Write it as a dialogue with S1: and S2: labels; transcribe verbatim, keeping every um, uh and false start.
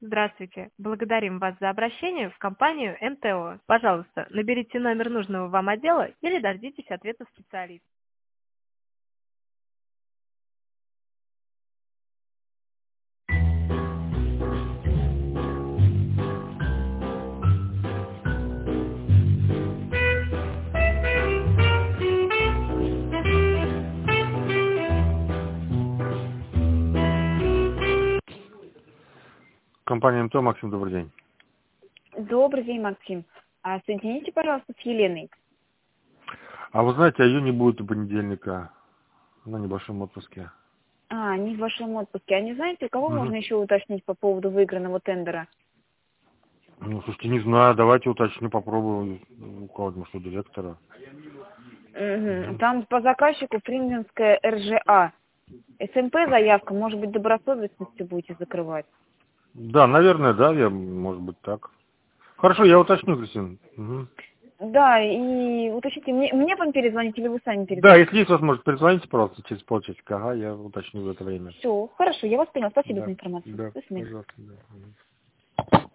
S1: Здравствуйте. Благодарим вас за обращение в компанию эн тэ о. Пожалуйста, наберите номер нужного вам отдела или дождитесь ответа специалиста.
S2: Компания МТО, Максим, добрый день.
S3: Добрый день, Максим. А, соедините, пожалуйста, с Еленой.
S2: А вы знаете, а ее не будет до понедельника на небольшом отпуске.
S3: А, не в вашем отпуске. А не знаете, у кого
S2: Угу.
S3: можно еще уточнить по поводу выигранного тендера?
S2: Ну, слушайте, не знаю, давайте уточню, попробую у кого-нибудь, что директора.
S3: Угу.
S2: Угу.
S3: Там по заказчику Фринзенская эр жэ а. эс эм пэ заявка, может быть, добросовестностью будете закрывать?
S2: Да, наверное, да, я, может быть, так. Хорошо, я уточню, Кристина. Угу.
S3: Да, и уточните, мне, мне вам перезвонить или вы сами
S2: Да,
S3: перезвоните?
S2: если есть возможность, перезвоните, пожалуйста, через полчасика, ага, я уточню в это время.
S3: Все, хорошо, я вас поняла. Спасибо за
S2: Да,
S3: информацию.
S2: да,
S3: До свидания.
S2: пожалуйста, да. Мгм.